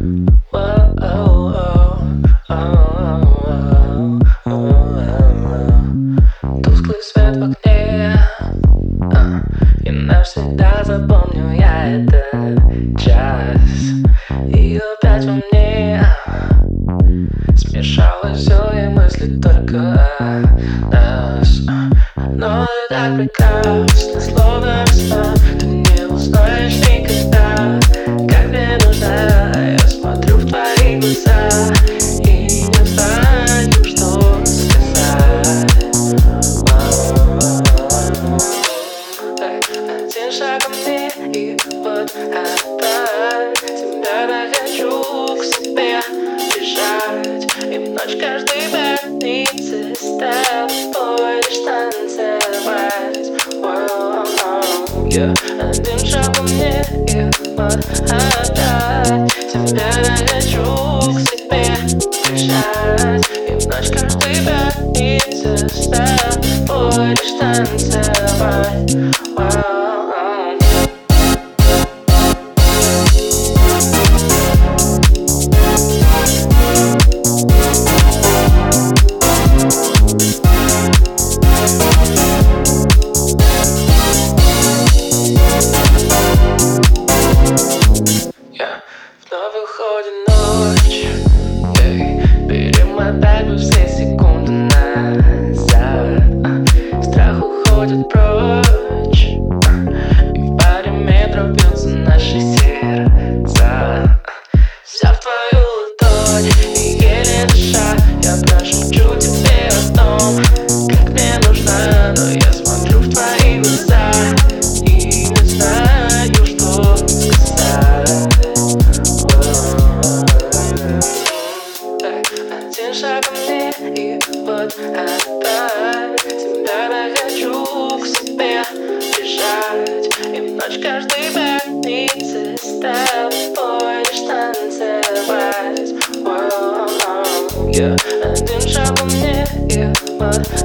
Тусклый свет в окне, и навсегда запомню я этот час. И опять во мне смешалось все, и мысли только о нас. Но ты так прекрасна, словно весна. Ты не узнаешь никогда, как мне нужна. Я смотрю в твои глаза и не знаю, что сказать. Один шаг ко мне, и вот опять тебя я хочу к себе прижать. И в ночь каждой пятницы с тобой лишь танцевать. Один шаг ко мне, и вот опять тебя я хочу к себе прижать. И в ночь каждой пятницы с тобой лишь танцевать. Вновь уходит ночь, перемотай бы все секунды назад. Страх уходит прочь, и в паре метров бьются наши сердца. Вся в твою ладонь, и еле дыша, я прошепчу тебе о том, как мне нужна. Но я смотрю в твои глаза и не знаю, что сказать. Один шаг ко мне, и вот опять тебя я хочу к себе прижать. И в ночь каждой пятницы с тобой лишь танцевать. Один шаг ко мне, и вот